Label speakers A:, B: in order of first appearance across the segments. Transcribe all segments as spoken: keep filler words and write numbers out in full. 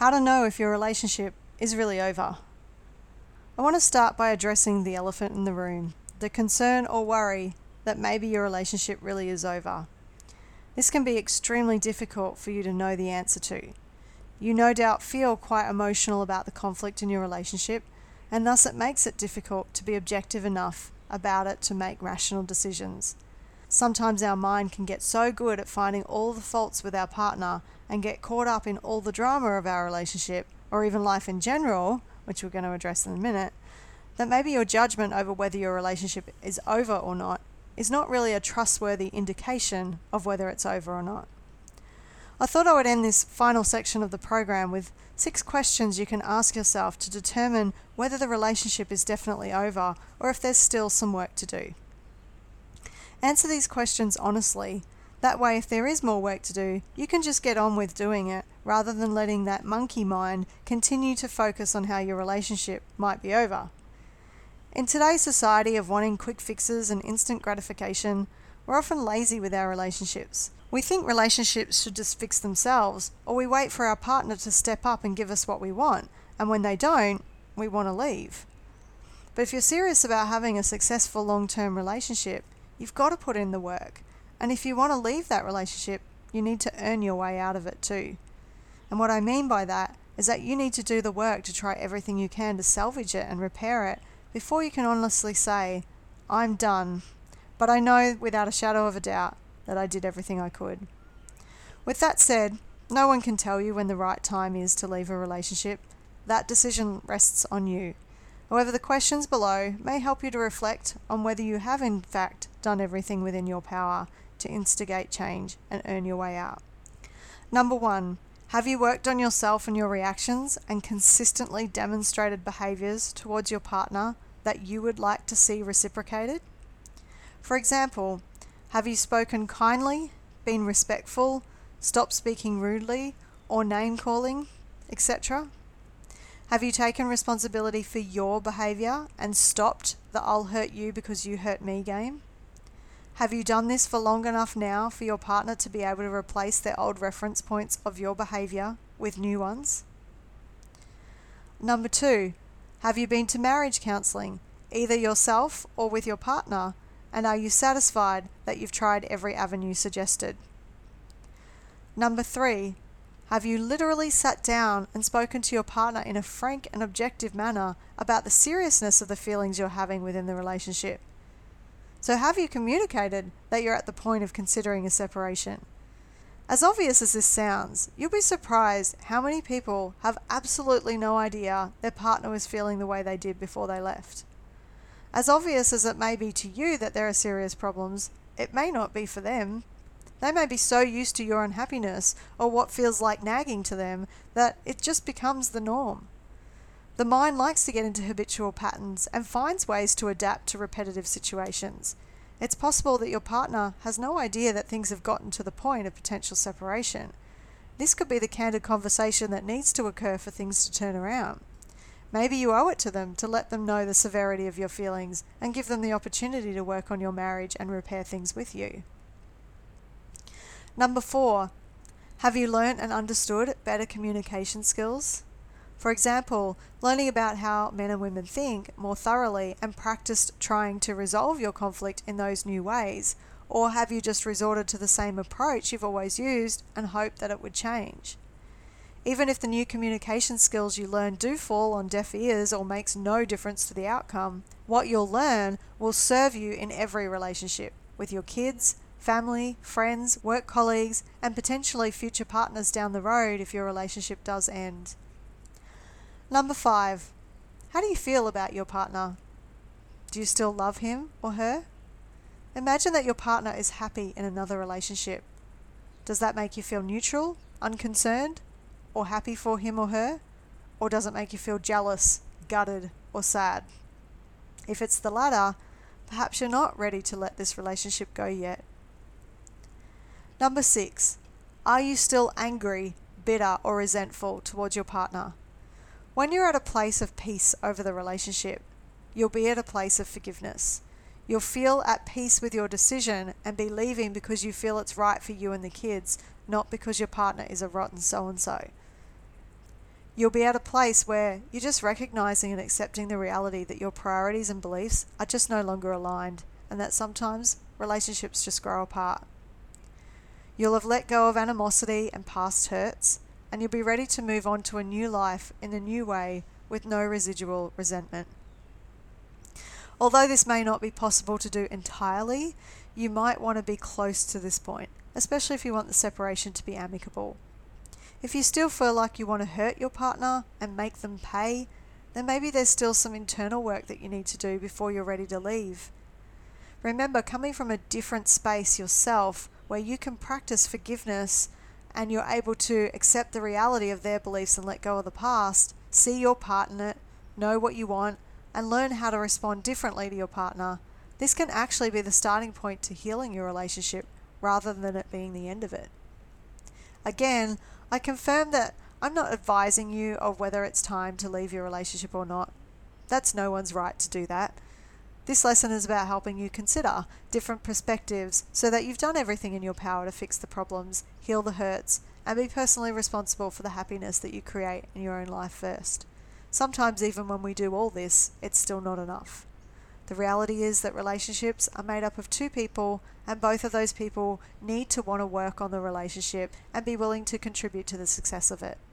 A: How to know if your relationship is really over. I want to start by addressing the elephant in the room, the concern or worry that maybe your relationship really is over. This can be extremely difficult for you to know the answer to. You no doubt feel quite emotional about the conflict in your relationship, and thus it makes it difficult to be objective enough about it to make rational decisions. Sometimes our mind can get so good at finding all the faults with our partner and get caught up in all the drama of our relationship, or even life in general, which we're going to address in a minute, that maybe your judgment over whether your relationship is over or not is not really a trustworthy indication of whether it's over or not. I thought I would end this final section of the program with six questions you can ask yourself to determine whether the relationship is definitely over or if there's still some work to do. Answer these questions honestly. That way, if there is more work to do, you can just get on with doing it rather than letting that monkey mind continue to focus on how your relationship might be over. In today's society of wanting quick fixes and instant gratification, we're often lazy with our relationships. We think relationships should just fix themselves, or we wait for our partner to step up and give us what we want, and when they don't, we want to leave. But if you're serious about having a successful long-term relationship, you've got to put in the work. And if you want to leave that relationship, you need to earn your way out of it too. And what I mean by that is that you need to do the work to try everything you can to salvage it and repair it before you can honestly say, I'm done, but I know without a shadow of a doubt that I did everything I could. With that said, no one can tell you when the right time is to leave a relationship. That decision rests on you. However, the questions below may help you to reflect on whether you have in fact done everything within your power to instigate change and earn your way out. Number one, have you worked on yourself and your reactions and consistently demonstrated behaviours towards your partner that you would like to see reciprocated? For example, have you spoken kindly, been respectful, stopped speaking rudely, or name-calling, et cetera? Have you taken responsibility for your behaviour and stopped the I'll hurt you because you hurt me game? Have you done this for long enough now for your partner to be able to replace their old reference points of your behaviour with new ones? Number two, have you been to marriage counselling, either yourself or with your partner, and are you satisfied that you've tried every avenue suggested? Number three, have you literally sat down and spoken to your partner in a frank and objective manner about the seriousness of the feelings you're having within the relationship? So have you communicated that you're at the point of considering a separation? As obvious as this sounds, you'll be surprised how many people have absolutely no idea their partner was feeling the way they did before they left. As obvious as it may be to you that there are serious problems, it may not be for them. They may be so used to your unhappiness or what feels like nagging to them that it just becomes the norm. The mind likes to get into habitual patterns and finds ways to adapt to repetitive situations. It's possible that your partner has no idea that things have gotten to the point of potential separation. This could be the candid conversation that needs to occur for things to turn around. Maybe you owe it to them to let them know the severity of your feelings and give them the opportunity to work on your marriage and repair things with you. Number four, have you learnt and understood better communication skills? For example, learning about how men and women think more thoroughly and practiced trying to resolve your conflict in those new ways, or have you just resorted to the same approach you've always used and hoped that it would change? Even if the new communication skills you learn do fall on deaf ears or makes no difference to the outcome, what you'll learn will serve you in every relationship, with your kids, family, friends, work colleagues, and potentially future partners down the road if your relationship does end. Number five, how do you feel about your partner? Do you still love him or her? Imagine that your partner is happy in another relationship. Does that make you feel neutral, unconcerned, or happy for him or her? Or does it make you feel jealous, gutted, or sad? If it's the latter, perhaps you're not ready to let this relationship go yet. Number six, are you still angry, bitter, or resentful towards your partner? When you're at a place of peace over the relationship, you'll be at a place of forgiveness. You'll feel at peace with your decision and be leaving because you feel it's right for you and the kids, not because your partner is a rotten so-and-so. You'll be at a place where you're just recognizing and accepting the reality that your priorities and beliefs are just no longer aligned, and that sometimes relationships just grow apart. You'll have let go of animosity and past hurts, and you'll be ready to move on to a new life in a new way with no residual resentment. Although this may not be possible to do entirely, you might want to be close to this point, especially if you want the separation to be amicable. If you still feel like you want to hurt your partner and make them pay, then maybe there's still some internal work that you need to do before you're ready to leave. Remember, coming from a different space yourself, where you can practice forgiveness and you're able to accept the reality of their beliefs and let go of the past, see your part in it, know what you want, and learn how to respond differently to your partner, this can actually be the starting point to healing your relationship rather than it being the end of it. Again, I confirm that I'm not advising you of whether it's time to leave your relationship or not. That's no one's right to do that. This lesson is about helping you consider different perspectives so that you've done everything in your power to fix the problems, heal the hurts, and be personally responsible for the happiness that you create in your own life first. Sometimes even when we do all this, it's still not enough. The reality is that relationships are made up of two people, and both of those people need to want to work on the relationship and be willing to contribute to the success of it.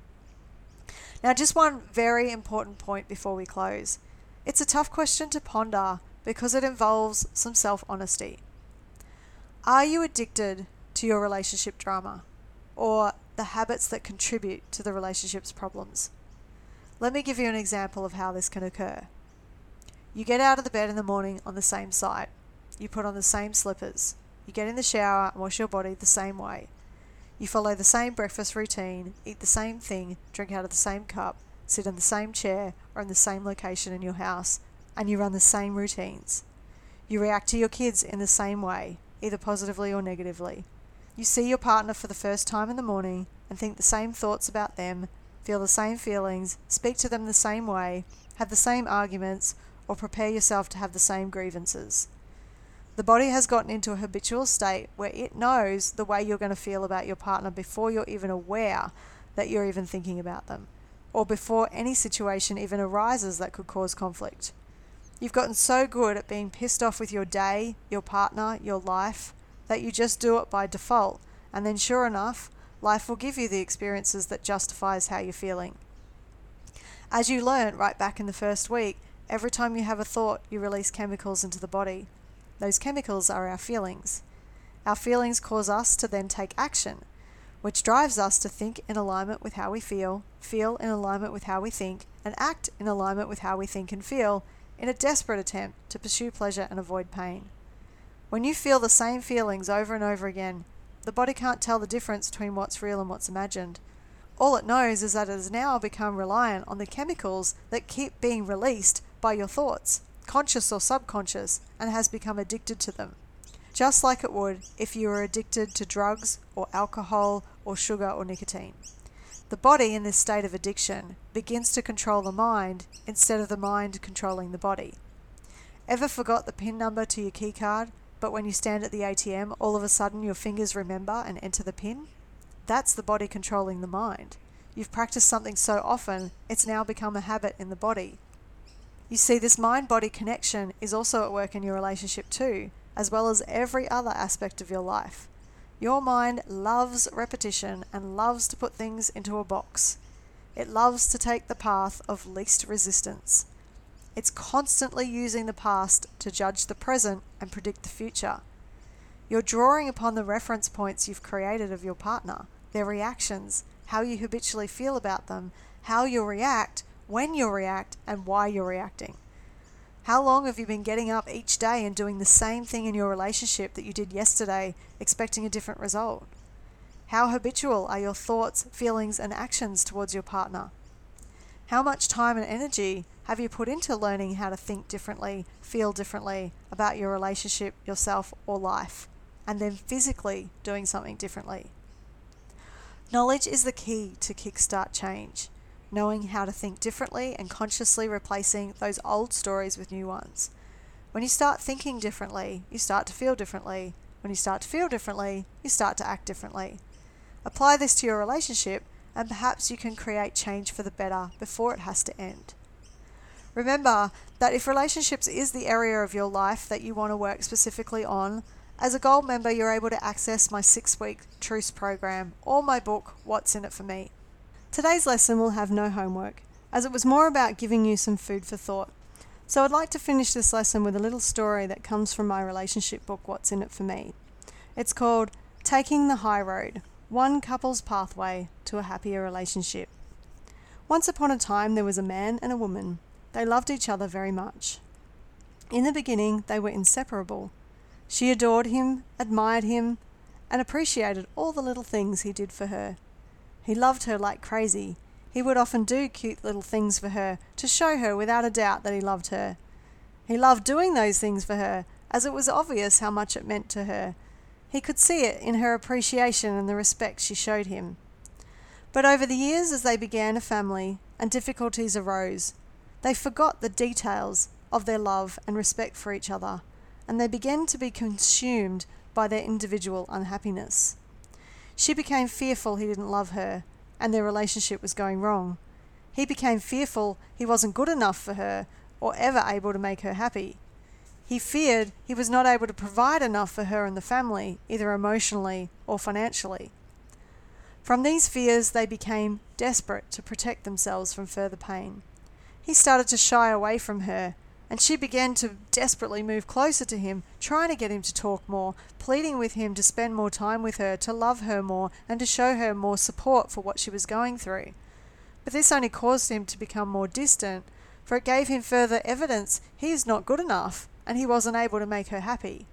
A: Now, just one very important point before we close. It's a tough question to ponder because it involves some self-honesty. Are you addicted to your relationship drama or the habits that contribute to the relationship's problems? Let me give you an example of how this can occur. You get out of the bed in the morning on the same side. You put on the same slippers. You get in the shower and wash your body the same way. You follow the same breakfast routine, eat the same thing, drink out of the same cup, sit in the same chair or in the same location in your house, and you run the same routines. You react to your kids in the same way, either positively or negatively. You see your partner for the first time in the morning and think the same thoughts about them, feel the same feelings, speak to them the same way, have the same arguments, or prepare yourself to have the same grievances. The body has gotten into a habitual state where it knows the way you're going to feel about your partner before you're even aware that you're even thinking about them, or before any situation even arises that could cause conflict. You've gotten so good at being pissed off with your day, your partner, your life, that you just do it by default, and then sure enough, life will give you the experiences that justifies how you're feeling. As you learned right back in the first week, every time you have a thought, you release chemicals into the body. Those chemicals are our feelings. Our feelings cause us to then take action, which drives us to think in alignment with how we feel, feel in alignment with how we think, and act in alignment with how we think and feel in a desperate attempt to pursue pleasure and avoid pain. When you feel the same feelings over and over again, the body can't tell the difference between what's real and what's imagined. All it knows is that it has now become reliant on the chemicals that keep being released by your thoughts, conscious or subconscious, and has become addicted to them. Just like it would if you were addicted to drugs or alcohol or sugar or nicotine. The body in this state of addiction begins to control the mind instead of the mind controlling the body. Ever forgot the PIN number to your key card, but when you stand at the A T M, all of a sudden your fingers remember and enter the PIN? That's the body controlling the mind. You've practiced something so often, it's now become a habit in the body. You see, this mind-body connection is also at work in your relationship too, as well as every other aspect of your life. Your mind loves repetition and loves to put things into a box. It loves to take the path of least resistance. It's constantly using the past to judge the present and predict the future. You're drawing upon the reference points you've created of your partner, their reactions, how you habitually feel about them, how you'll react, when you'll react, and why you're reacting. How long have you been getting up each day and doing the same thing in your relationship that you did yesterday, expecting a different result? How habitual are your thoughts, feelings, and actions towards your partner? How much time and energy have you put into learning how to think differently, feel differently about your relationship, yourself, or life, and then physically doing something differently? Knowledge is the key to kickstart change. Knowing how to think differently and consciously replacing those old stories with new ones. When you start thinking differently, you start to feel differently. When you start to feel differently, you start to act differently. Apply this to your relationship and perhaps you can create change for the better before it has to end. Remember that if relationships is the area of your life that you want to work specifically on, as a Gold member, you're able to access my six-week Truce program or my book, What's in It for Me. Today's lesson will have no homework, as it was more about giving you some food for thought. So I'd like to finish this lesson with a little story that comes from my relationship book, What's in It for Me. It's called Taking the High Road, One Couple's Pathway to a Happier Relationship. Once upon a time, there was a man and a woman. They loved each other very much. In the beginning, they were inseparable. She adored him, admired him, and appreciated all the little things he did for her. He loved her like crazy. He would often do cute little things for her to show her without a doubt that he loved her. He loved doing those things for her, as it was obvious how much it meant to her. He could see it in her appreciation and the respect she showed him. But over the years, as they began a family and difficulties arose, they forgot the details of their love and respect for each other, and they began to be consumed by their individual unhappiness. She became fearful he didn't love her, and their relationship was going wrong. He became fearful he wasn't good enough for her or ever able to make her happy. He feared he was not able to provide enough for her and the family, either emotionally or financially. From these fears, they became desperate to protect themselves from further pain. He started to shy away from her, and she began to desperately move closer to him, trying to get him to talk more, pleading with him to spend more time with her, to love her more, and to show her more support for what she was going through. But this only caused him to become more distant, for it gave him further evidence he is not good enough, and he wasn't able to make her happy.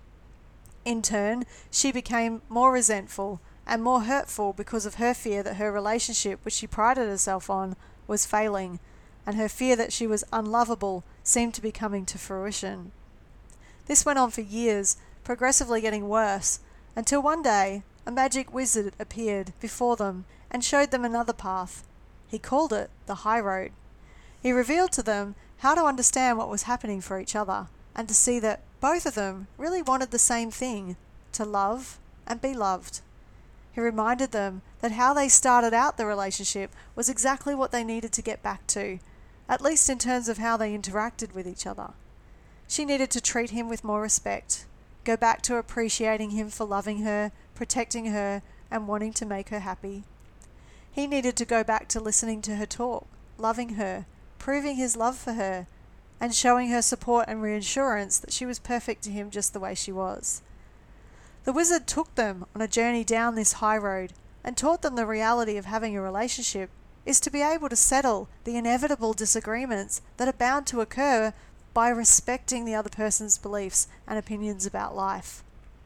A: In turn, she became more resentful and more hurtful because of her fear that her relationship, which she prided herself on, was failing, and her fear that she was unlovable seemed to be coming to fruition. This went on for years, progressively getting worse, until one day a magic wizard appeared before them and showed them another path. He called it the High Road. He revealed to them how to understand what was happening for each other, and to see that both of them really wanted the same thing, to love and be loved. He reminded them that how they started out the relationship was exactly what they needed to get back to, at least in terms of how they interacted with each other. She needed to treat him with more respect, go back to appreciating him for loving her, protecting her, and wanting to make her happy. He needed to go back to listening to her talk, loving her, proving his love for her, and showing her support and reassurance that she was perfect to him just the way she was. The wizard took them on a journey down this high road and taught them the reality of having a relationship is to be able to settle the inevitable disagreements that are bound to occur by respecting the other person's beliefs and opinions about life.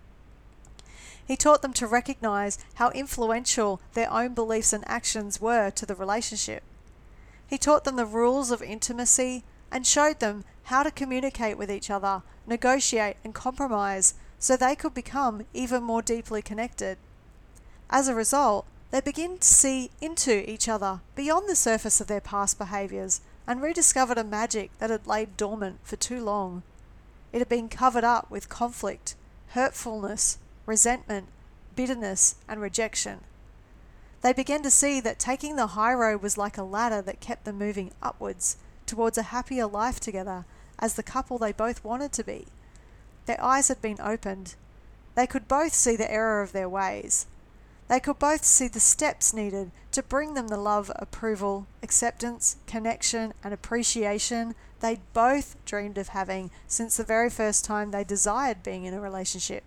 A: He taught them to recognize how influential their own beliefs and actions were to the relationship. He taught them the rules of intimacy and showed them how to communicate with each other, negotiate and compromise so they could become even more deeply connected. As a result, they begin to see into each other beyond the surface of their past behaviours and rediscovered a magic that had laid dormant for too long. It had been covered up with conflict, hurtfulness, resentment, bitterness, and rejection. They began to see that taking the high road was like a ladder that kept them moving upwards towards a happier life together as the couple they both wanted to be. Their eyes had been opened. They could both see the error of their ways. They could both see the steps needed to bring them the love, approval, acceptance, connection, and appreciation they both dreamed of having since the very first time they desired being in a relationship.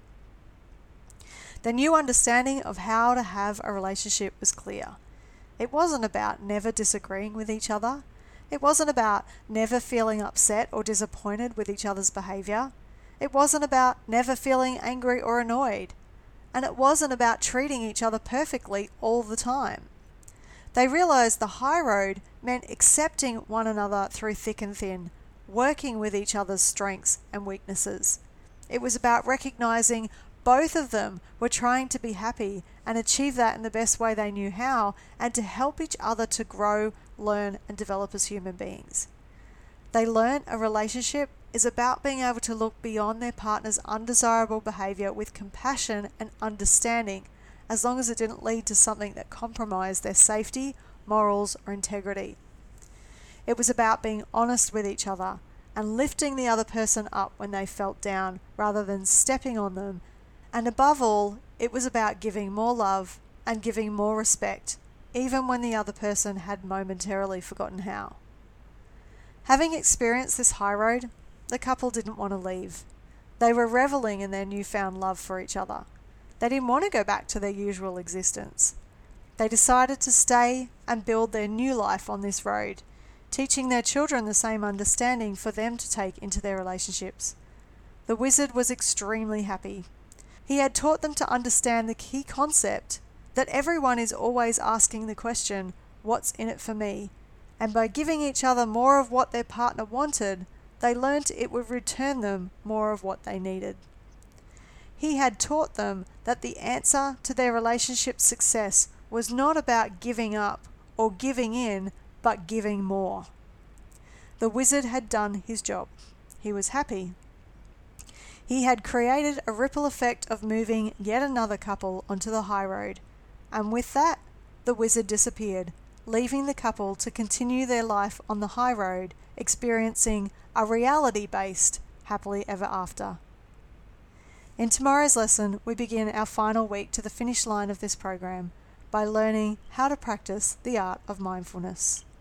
A: The new understanding of how to have a relationship was clear. It wasn't about never disagreeing with each other. It wasn't about never feeling upset or disappointed with each other's behaviour. It wasn't about never feeling angry or annoyed. And it wasn't about treating each other perfectly all the time. They realised the high road meant accepting one another through thick and thin, working with each other's strengths and weaknesses. It was about recognising both of them were trying to be happy and achieve that in the best way they knew how, and to help each other to grow, learn, and develop as human beings. They learned a relationship is about being able to look beyond their partner's undesirable behaviour with compassion and understanding, as long as it didn't lead to something that compromised their safety, morals, or integrity. It was about being honest with each other and lifting the other person up when they felt down rather than stepping on them. And above all, it was about giving more love and giving more respect, even when the other person had momentarily forgotten how. Having experienced this high road, the couple didn't want to leave. They were reveling in their newfound love for each other. They didn't want to go back to their usual existence. They decided to stay and build their new life on this road, teaching their children the same understanding for them to take into their relationships. The wizard was extremely happy. He had taught them to understand the key concept that everyone is always asking the question, "What's in it for me?" And by giving each other more of what their partner wanted, they learnt it would return them more of what they needed. He had taught them that the answer to their relationship success was not about giving up or giving in, but giving more. The wizard had done his job. He was happy. He had created a ripple effect of moving yet another couple onto the high road, and with that, the wizard disappeared, leaving the couple to continue their life on the high road, experiencing a reality-based happily ever after. In tomorrow's lesson, we begin our final week to the finish line of this program by learning how to practice the art of mindfulness.